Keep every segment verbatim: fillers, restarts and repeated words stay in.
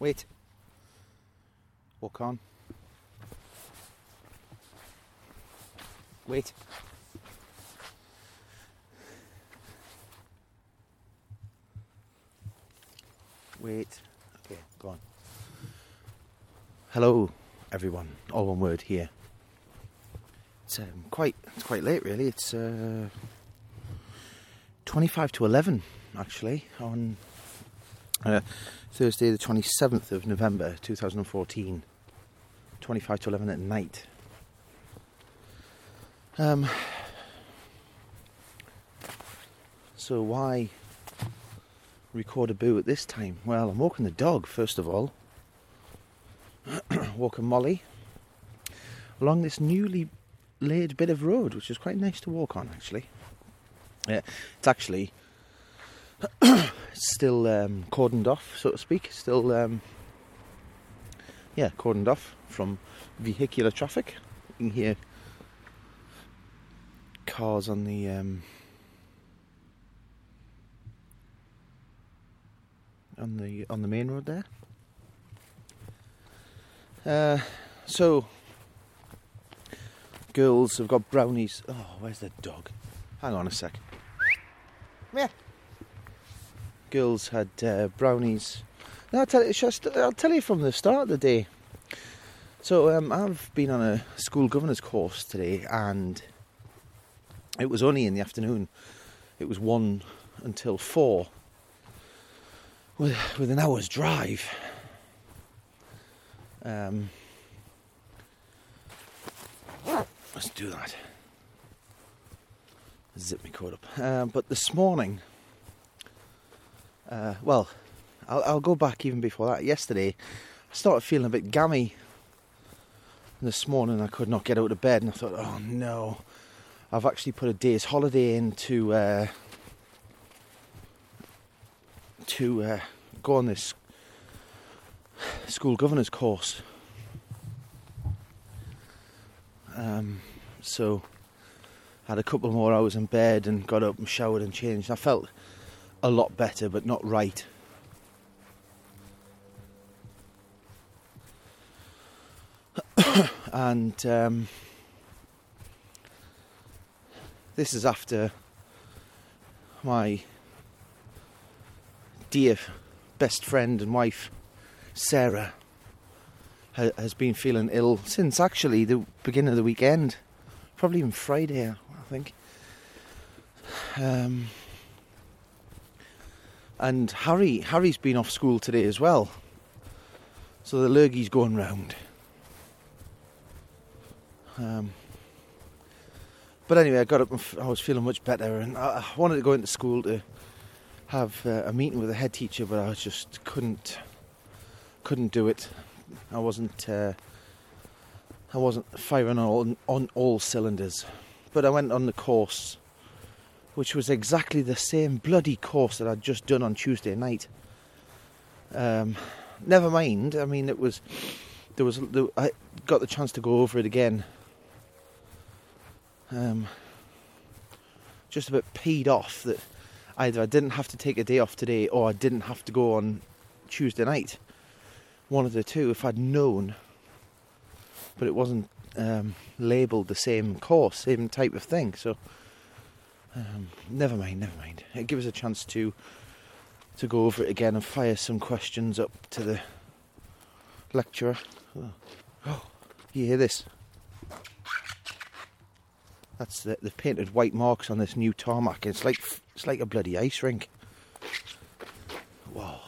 Wait. Walk on. Wait. Wait. Okay, go on. Hello, everyone. All one word here. It's um, quite it's quite late, really. It's uh, twenty-five to eleven, actually, on uh, Thursday, the twenty-seventh of November, two thousand fourteen. twenty-five to eleven at night. Um. So why record a boo at this time? Well, I'm walking the dog, first of all. Walking Molly along this newly laid bit of road, which is quite nice to walk on, actually. Yeah, it's actually still um, cordoned off, so to speak. Still, um, yeah, cordoned off from vehicular traffic. You can hear cars on the um, on the on the main road there. Uh, so, girls have got brownies. Oh, where's the dog? Hang on a sec. Come here. Girls had uh, brownies. No, I'll tell you, just, I'll tell you from the start of the day. So, um, I've been on a school governors course today, and it was only in the afternoon. It was one until four, with with an hour's drive. Um, let's do that. Zip my coat up. Um, but this morning, uh, well, I'll, I'll go back even before that. Yesterday, I started feeling a bit gammy. And this morning, I could not get out of bed, and I thought, oh no, I've actually put a day's holiday in to uh, to uh, go on this school governors course. Um, so had a couple more hours in bed and got up and showered and changed. I felt a lot better, but not right. and um, this is after my dear best friend and wife Sarah ha- has been feeling ill since actually the beginning of the weekend, probably even Friday, I think. Um, and Harry, Harry's been off school today as well, so the lurgy's going round. Um, but anyway, I got up and f- I was feeling much better, and I, I wanted to go into school to have uh, a meeting with the head teacher, but I just couldn't. Couldn't do it. I wasn't. Uh, I wasn't firing on all, on all cylinders. But I went on the course, which was exactly the same bloody course that I'd just done on Tuesday night. Um, never mind. I mean, it was. There was. There, I got the chance to go over it again. Um, just a bit peed off that either I didn't have to take a day off today, or I didn't have to go on Tuesday night. One of the two, if I'd known, but it wasn't um, labelled the same course, same type of thing. So, um, never mind, never mind. It gives us a chance to to go over it again and fire some questions up to the lecturer. Oh, oh you hear this? That's the, they've painted white marks on this new tarmac. It's like it's like a bloody ice rink. Whoa.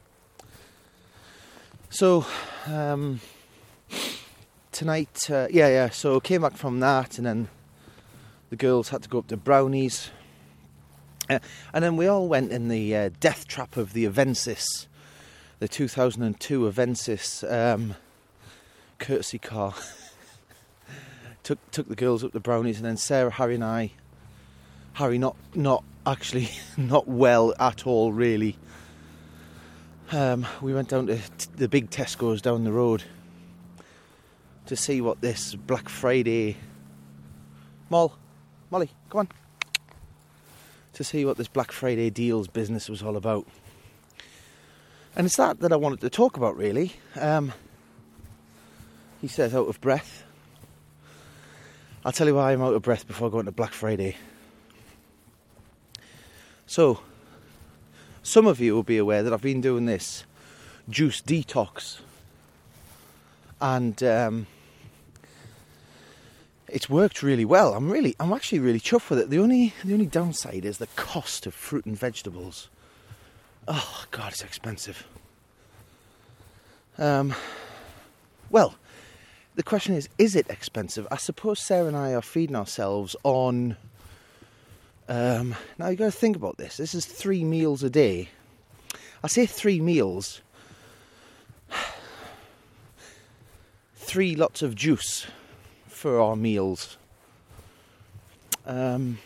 So, um, tonight, uh, yeah, yeah, so came back from that, and then the girls had to go up to Brownies. Uh, and then we all went in the uh, death trap of the Avensis, the two thousand two Avensis um, courtesy car. took took the girls up to Brownies, and then Sarah, Harry and I, Harry not, not actually, not well at all, really. Um, we went down to t- the big Tesco's down the road to see what this Black Friday... Moll, Molly, come on. To see what this Black Friday deals business was all about. And it's that that I wanted to talk about, really. Um, he says out of breath. I'll tell you why I'm out of breath before going to Black Friday. So, some of you will be aware that I've been doing this juice detox. And um, it's worked really well. I'm really, I'm actually really chuffed with it. The only, the only downside is the cost of fruit and vegetables. Oh, God, it's expensive. Um, well, the question is, is it expensive? I suppose Sarah and I are feeding ourselves on... Um, now, you've got to think about this. This is three meals a day. I say three meals. Three lots of juice for our meals. Um,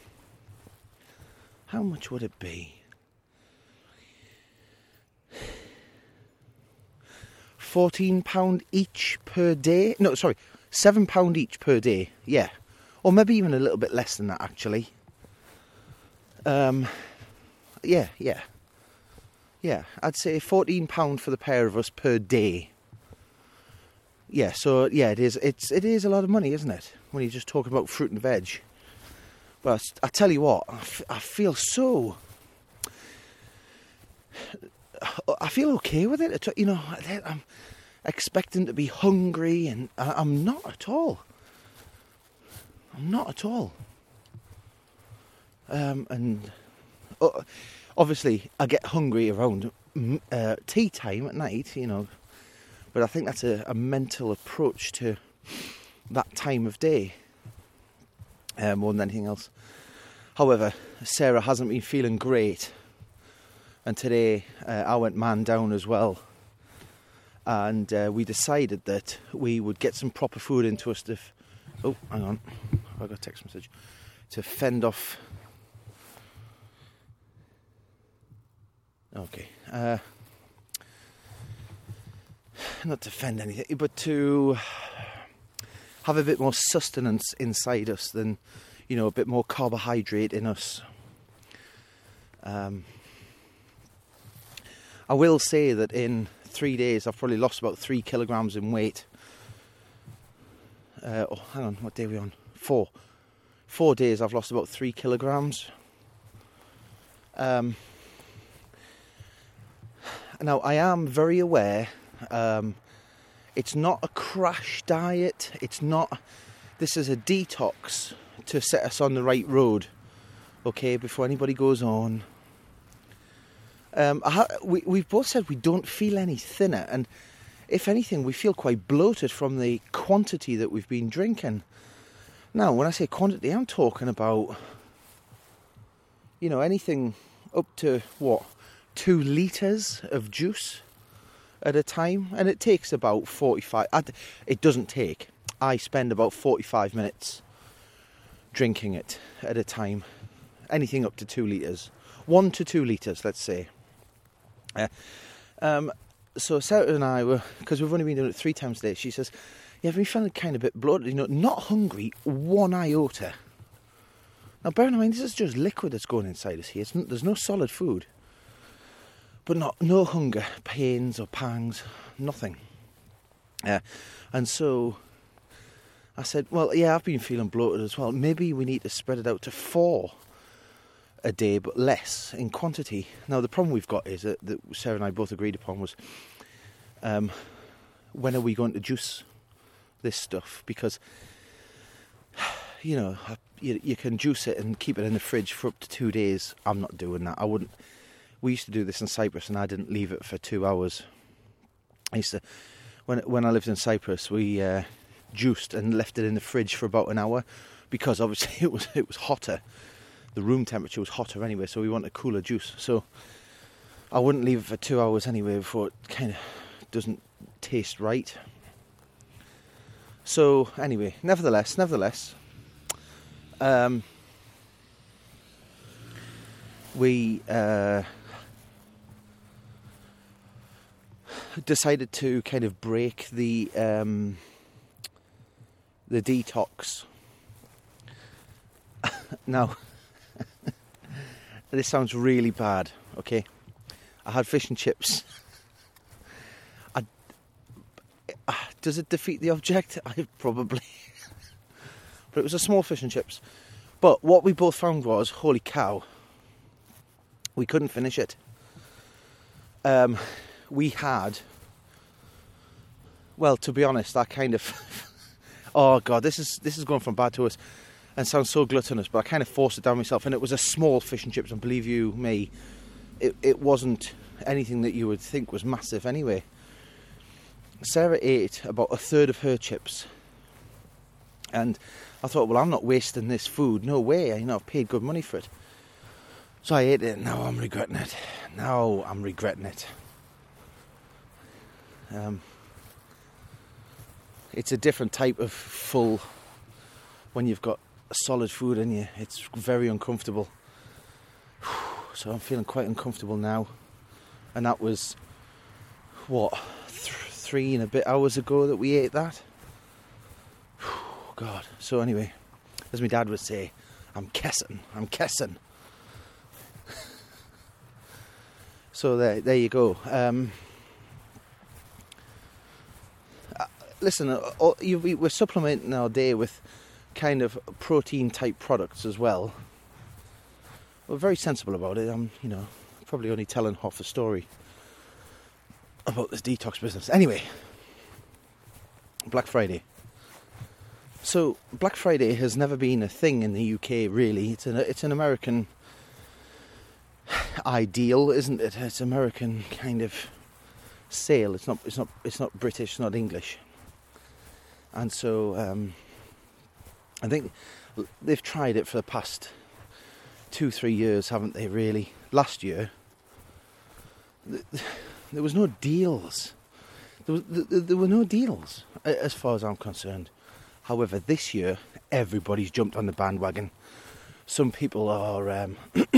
how much would it be? fourteen pounds each per day. No, sorry, seven pounds each per day. Yeah. Or maybe even a little bit less than that, actually. Um, yeah, yeah. Yeah, I'd say fourteen pounds for the pair of us per day. Yeah, so, yeah, it is It's it is a lot of money, isn't it? When you just talk about fruit and veg. But I tell you what, I, f- I feel so... I feel okay with it. You know, I'm expecting to be hungry, and I'm not at all. I'm not at all. Um, and uh, obviously, I get hungry around uh, tea time at night, you know. But I think that's a, a mental approach to that time of day uh, more than anything else. However, Sarah hasn't been feeling great. And today uh, I went man down as well, and uh, we decided that we would get some proper food into us to... F- oh, hang on, I got a text message. To fend off... Okay. Uh, not to fend anything, but to have a bit more sustenance inside us than, you know, a bit more carbohydrate in us. Um... I will say that in three days I've probably lost about three kilograms in weight. Uh, oh, hang on, what day are we on? Four. Four days I've lost about three kilograms. Um, now, I am very aware um, it's not a crash diet. It's not... This is a detox to set us on the right road. Okay, before anybody goes on... Um, I ha- we, we've both said we don't feel any thinner, and if anything, we feel quite bloated from the quantity that we've been drinking. Now, when I say quantity, I'm talking about, you know, anything up to, what, two litres of juice at a time, and it takes about forty-five... It doesn't take. I spend about forty-five minutes drinking it at a time. Anything up to two litres. One to two litres, let's say. Uh, um, so Sarah and I were, because we've only been doing it three times a day, she says, yeah, I've been feeling kind of a bit bloated, you know, not hungry, one iota. Now, bear in mind, this is just liquid that's going inside us here. It's n- there's no solid food. But not no hunger, pains or pangs, nothing. Uh, and so I said, well, yeah, I've been feeling bloated as well. Maybe we need to spread it out to four a day, but less in quantity. Now, the problem we've got is that, that Sarah and I both agreed upon was, um, when are we going to juice this stuff? Because, you know, you, you can juice it and keep it in the fridge for up to two days. I'm not doing that. I wouldn't. We used to do this in Cyprus, and I didn't leave it for two hours. I used to, when when I lived in Cyprus, we uh, juiced and left it in the fridge for about an hour, because obviously it was it was hotter. The room temperature was hotter anyway, so we wanted cooler juice. So I wouldn't leave it for two hours anyway before it kind of doesn't taste right. So anyway, nevertheless, nevertheless, um, we uh, decided to kind of break the um, the detox. Now, this sounds really bad, okay? I had fish and chips does it defeat the object? I probably. But it was a small fish and chips. But what we both found was, holy cow, we couldn't finish it. Um, we had, well, to be honest, I kind of, oh God, this is this is going from bad to worse and sounds so gluttonous, but I kind of forced it down myself, and it was a small fish and chips, and believe you me, it, it wasn't anything that you would think was massive anyway. Sarah ate about a third of her chips, and I thought, well, I'm not wasting this food, no way, you know, I've paid good money for it. So I ate it, and now I'm regretting it. Now I'm regretting it. Um, it's a different type of full when you've got solid food in you. It's very uncomfortable. So I'm feeling quite uncomfortable now. And that was, what, th- three and a bit hours ago that we ate that? God. So anyway, as my dad would say, I'm kessing, I'm kessing. So there, there you go. Um, uh, listen, uh, uh, you, we, we're supplementing our day with kind of protein type products as well. We're very sensible about it. I'm, you know, probably only telling half the story about this detox business. Anyway, Black Friday. So Black Friday has never been a thing in the U K, really. It's an it's an American ideal, isn't it? It's American kind of sale. It's not it's not it's not British, it's not English. And so um, I think they've tried it for the past two, three years, haven't they? Really, last year there was no deals. There, was, there were no deals, as far as I'm concerned. However, this year, everybody's jumped on the bandwagon. Some people are... Um,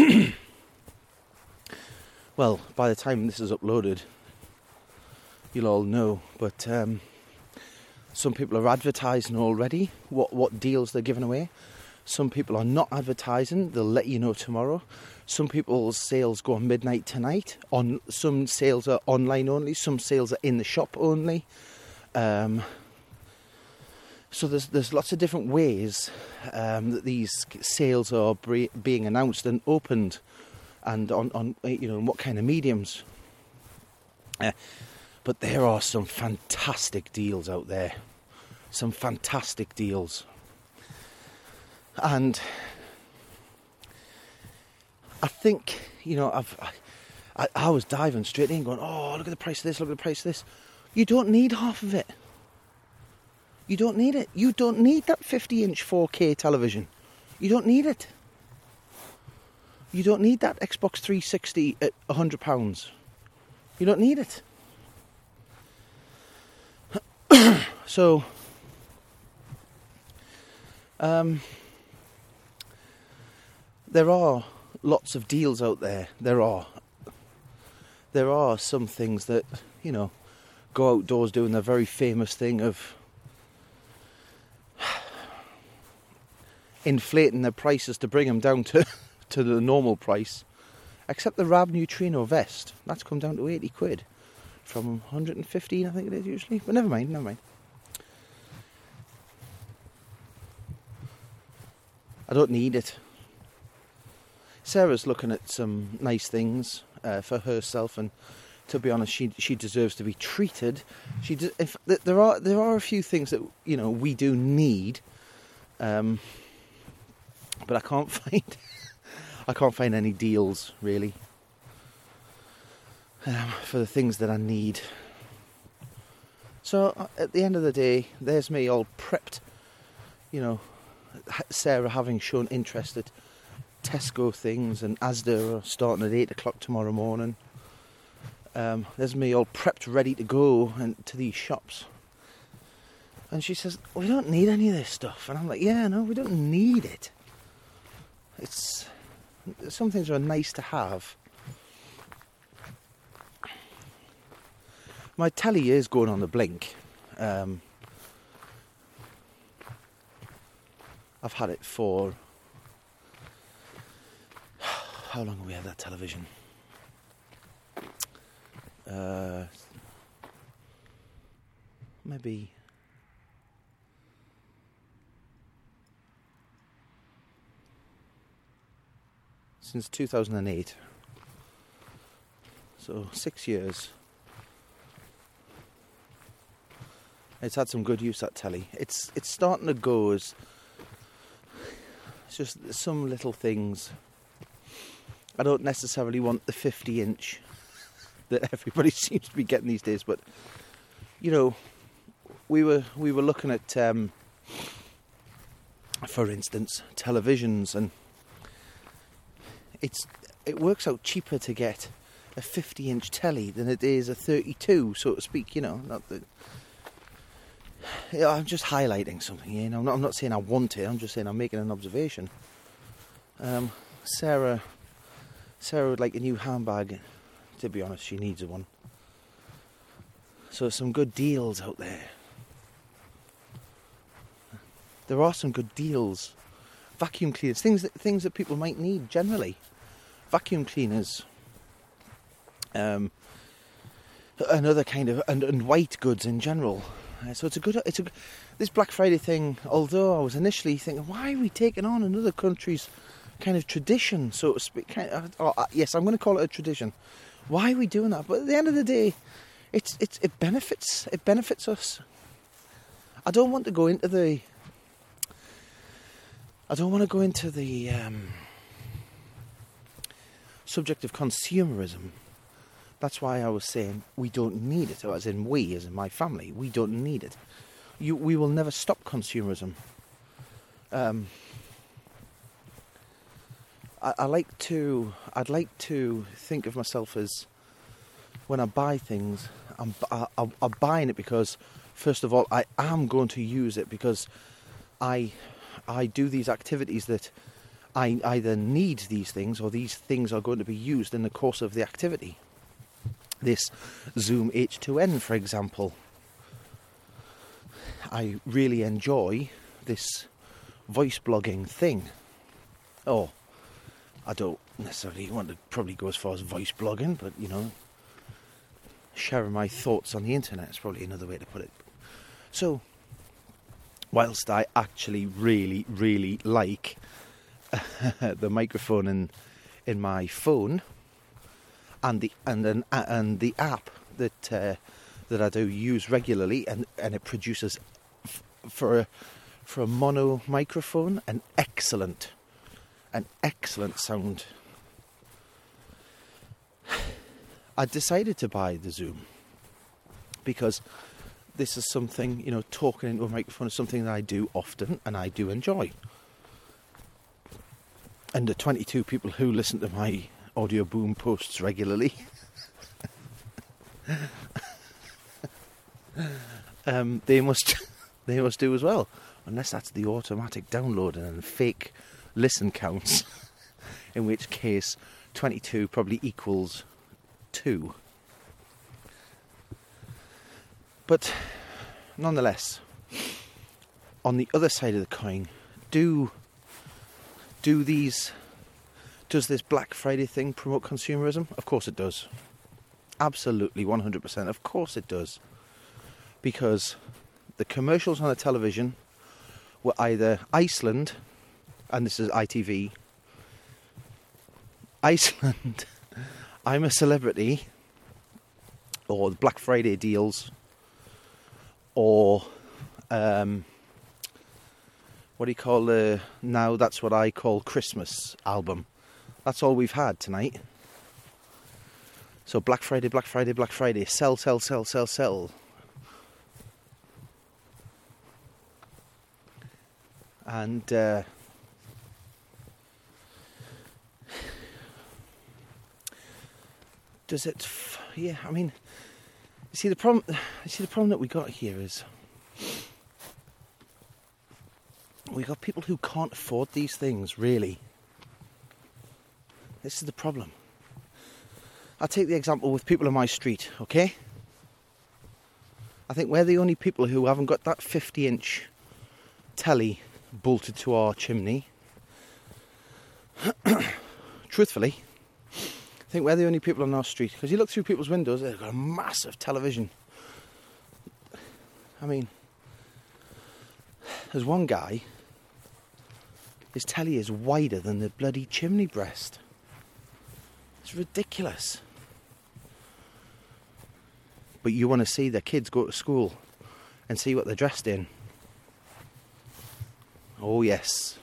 well, by the time this is uploaded, you'll all know. But um, some people are advertising already what, what deals they're giving away. Some people are not advertising. They'll let you know tomorrow. Some people's sales go on midnight tonight. On some sales are online only. Some sales are in the shop only. Um... So there's there's lots of different ways um, that these sales are bre- being announced and opened, and on, on you know what kind of mediums. Uh, but there are some fantastic deals out there, some fantastic deals, and I think you know I've I, I was diving straight in, going, oh, look at the price of this, look at the price of this. You don't need half of it. You don't need it. You don't need that fifty inch four K television. You don't need it. You don't need that Xbox three sixty at one hundred pounds. You don't need it. So, um, there are lots of deals out there. There are. There are some things that, you know, go outdoors doing the very famous thing of inflating their prices to bring them down to, to the normal price. Except the Rab Neutrino vest. That's come down to eighty quid. From one hundred fifteen, I think it is usually. But never mind, never mind. I don't need it. Sarah's looking at some nice things uh, for herself, and to be honest, she she deserves to be treated. She de- if, there are there are a few things that, you know, we do need. Um, But I can't find, I can't find any deals really um, for the things that I need. So at the end of the day, there's me all prepped. You know, Sarah having shown interest at Tesco things, and Asda are starting at eight o'clock tomorrow morning. Um, there's me all prepped, ready to go and to these shops. And she says, we don't need any of this stuff. And I'm like, yeah, no, we don't need it. It's some things are nice to have. My telly is going on the blink. Um, I've had it for how long have we had that television? Uh, maybe since two thousand eight. So six years. It's had some good use, that telly. It's it's starting to go as it's just some little things. I don't necessarily want the fifty inch that everybody seems to be getting these days, but you know, we were we were looking at, um, for instance, televisions, and it's it works out cheaper to get a fifty inch telly than it is a thirty-two, so to speak. You know, not that. Yeah, I'm just highlighting something. You know, I'm not, I'm not saying I want it. I'm just saying I'm making an observation. Um, Sarah, Sarah would like a new handbag. To be honest, she needs one. So some good deals out there. There are some good deals. Vacuum cleaners, things that things that people might need generally. Vacuum cleaners. Um, another kind of and, and white goods in general. Uh, so it's a good. It's a this Black Friday thing. Although I was initially thinking, why are we taking on another country's kind of tradition, so to speak? Kind of, oh, uh, yes, I'm going to call it a tradition. Why are we doing that? But at the end of the day, it's it's it benefits it benefits us. I don't want to go into the. I don't want to go into the um, subject of consumerism. That's why I was saying we don't need it, or as in we, as in my family, we don't need it. You, we will never stop consumerism. Um, I, I like to, I'd like to think of myself as when I buy things, I'm, I, I'm buying it because, first of all, I am going to use it because I, I do these activities that I either need these things or these things are going to be used in the course of the activity. This Zoom H two N, for example. I really enjoy this voice blogging thing. Oh, I don't necessarily want to probably go as far as voice blogging, but, you know, sharing my thoughts on the internet is probably another way to put it. So, whilst I actually really, really like the microphone in, in my phone, and the and an, and the app that uh, that I do use regularly, and, and it produces f- for a for a mono microphone an excellent an excellent sound. I decided to buy the Zoom because this is something, you know, talking into a microphone is something that I do often and I do enjoy. And the twenty-two people who listen to my Audio Boom posts regularly um, they must they must do as well, unless that's the automatic downloading and fake listen counts, in which case twenty-two probably equals two. But nonetheless, on the other side of the coin, do do these Does this Black Friday thing promote consumerism? Of course it does. Absolutely, one hundred percent. Of course it does. Because the commercials on the television were either Iceland, and this is I T V, Iceland, I'm a Celebrity, or the Black Friday deals, or um, what do you call the, now that's what I call Christmas album. That's all we've had tonight. So Black Friday, Black Friday, Black Friday. Sell, sell, sell, sell, sell. And uh, does it? F- yeah, I mean, you see the problem. You see the problem that we got here is we got people who can't afford these things, really. This is the problem. I'll take the example with people on my street, okay? I think we're the only people who haven't got that fifty inch telly bolted to our chimney. Truthfully, I think we're the only people on our street. Because you look through people's windows, they've got a massive television. I mean, there's one guy, his telly is wider than the bloody chimney breast. It's ridiculous. But you want to see their kids go to school and see what they're dressed in. Oh yes.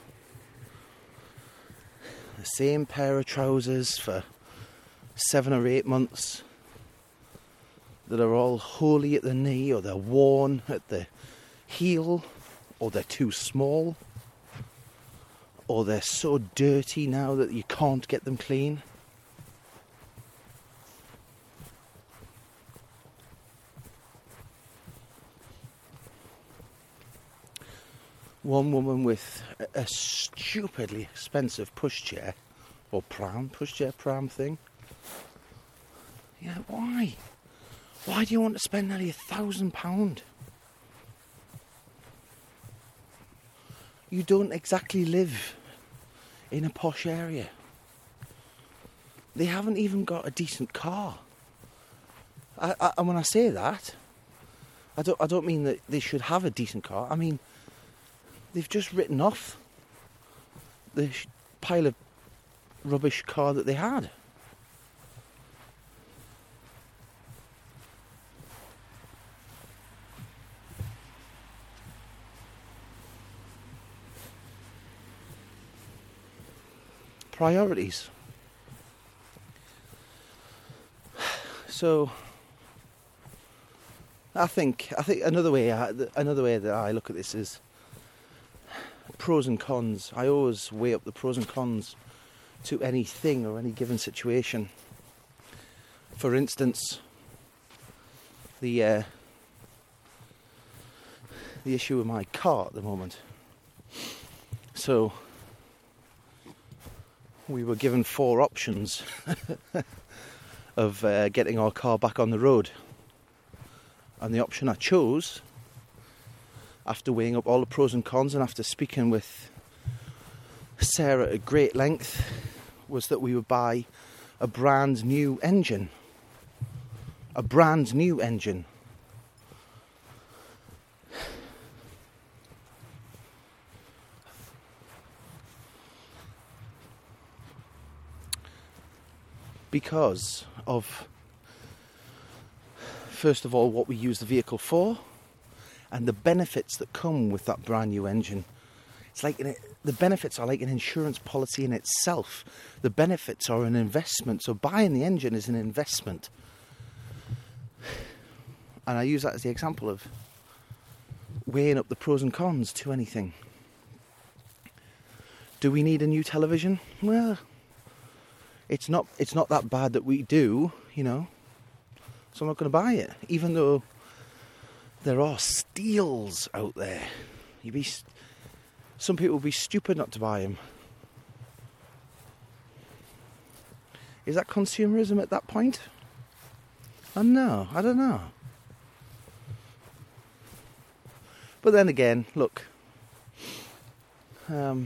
The same pair of trousers for seven or eight months that are all holey at the knee, or they're worn at the heel, or they're too small, or they're so dirty now that you can't get them clean. One woman with a stupidly expensive pushchair, or pram, pushchair pram thing. Yeah, why? Why do you want to spend nearly a thousand pound? You don't exactly live in a posh area. They haven't even got a decent car. I, I, and when I say that, I don't, I don't mean that they should have a decent car. I mean, they've just written off the pile of rubbish car that they had. Priorities. So, I think I think another way I, another way that I look at this is pros and cons. I always weigh up the pros and cons to anything or any given situation. For instance, the uh, the issue with my car at the moment. So we were given four options of uh, getting our car back on the road, and the option I chose, after weighing up all the pros and cons and after speaking with Sarah at great length, was that we would buy a brand new engine. A brand new engine. Because of, first of all, what we use the vehicle for, and the benefits that come with that brand new engine. It's like an, the benefits are like an insurance policy in itself. The benefits are an investment. So buying the engine is an investment. And I use that as the example of weighing up the pros and cons to anything. Do we need a new television? Well, it's not it's not that bad that we do, you know. So I'm not going to buy it, even though there are steals out there. You'd be, some people would be stupid not to buy them. Is that consumerism at that point? I don't know. I don't know. But then again, look. Um,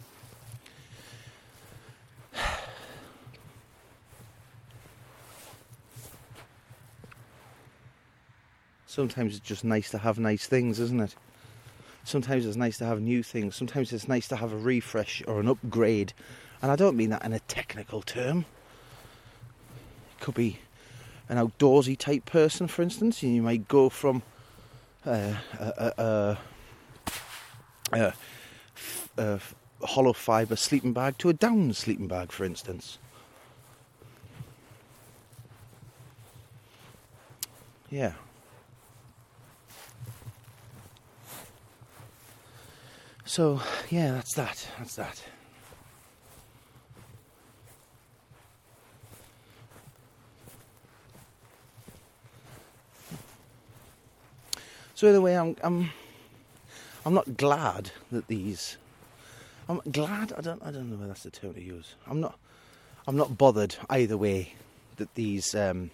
sometimes it's just nice to have nice things, isn't it? Sometimes it's nice to have new things. Sometimes it's nice to have a refresh or an upgrade. And I don't mean that in a technical term. It could be an outdoorsy type person, for instance, and you might go from uh, a, a, a, a, a hollow fibre sleeping bag to a down sleeping bag, for instance. Yeah. So, yeah, that's that. That's that. So in a way, I'm, I'm, I'm not glad that these. I'm glad. I don't. I don't know whether that's the term to use. I'm not. I'm not bothered either way that these um,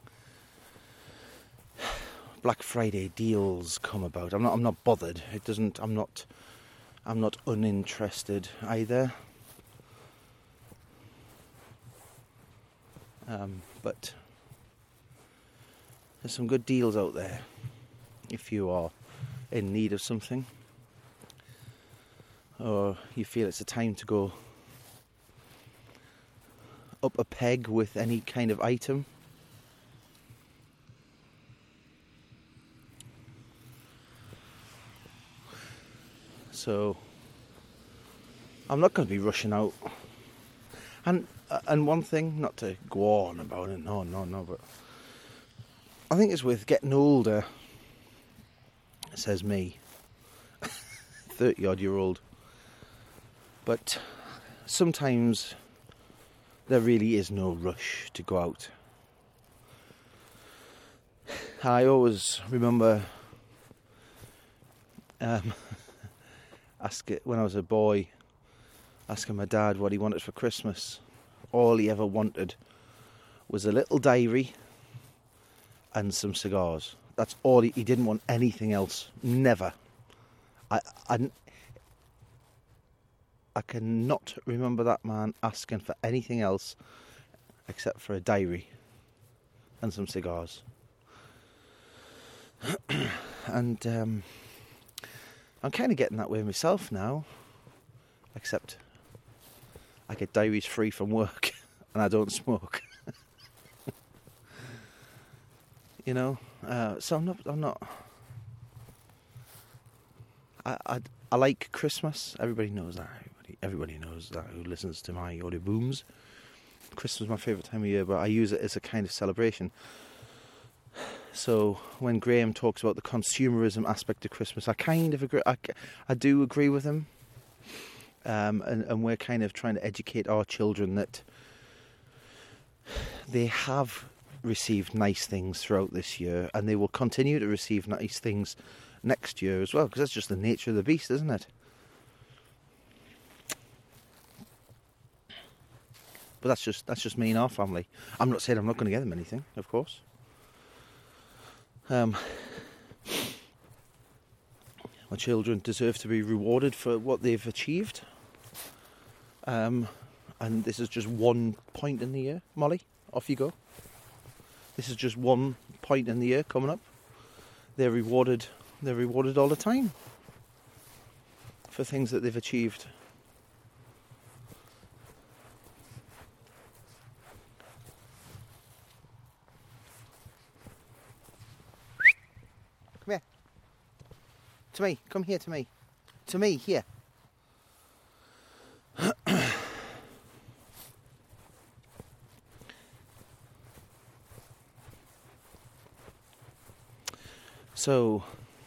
Black Friday deals come about. I'm not. I'm not bothered. It doesn't. I'm not. I'm not uninterested either. Um, but there's some good deals out there if you are in need of something, or you feel it's a time to go up a peg with any kind of item. So I'm not going to be rushing out. And and one thing, not to go on about it, no, no, no, but I think it's with getting older, says me, thirty odd year old, but sometimes there really is no rush to go out. I always remember um, ask it when I was a boy, asking my dad what he wanted for Christmas. All he ever wanted was a little diary and some cigars. That's all. He, he didn't want anything else. Never. I, I, I cannot remember that man asking for anything else except for a diary and some cigars. And um, I'm kind of getting that way myself now, except I get diaries free from work and I don't smoke. You know, uh, so I'm not. I'm not. I, I I like Christmas. Everybody knows that. Everybody, everybody knows that who listens to my audio booms. Christmas is my favourite time of year, but I use it as a kind of celebration. So when Graham talks about the consumerism aspect of Christmas, I kind of agree. I, I do agree with him. Um, and, and we're kind of trying to educate our children that they have received nice things throughout this year, and they will continue to receive nice things next year as well, because that's just the nature of the beast, isn't it? But that's just that's just me and our family. I'm not saying I'm not going to get them anything, of course. Um, my children deserve to be rewarded for what they've achieved. Um, and this is just one point in the year. Molly, off you go. This is just one point in the year coming up. They're rewarded. They're rewarded all the time for things that they've achieved. Come here. To me. Come here to me. To me, here. So,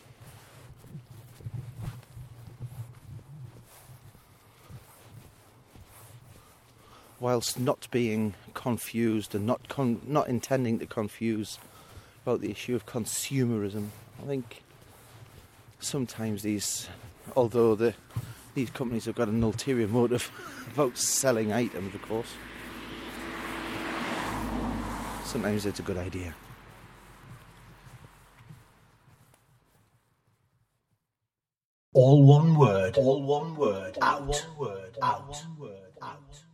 whilst not being confused and not con- not intending to confuse about the issue of consumerism, I think sometimes these, although the these companies have got an ulterior motive about selling items, of course, sometimes it's a good idea. All one word. All one word. Out. All one word. Out. All one word. Out.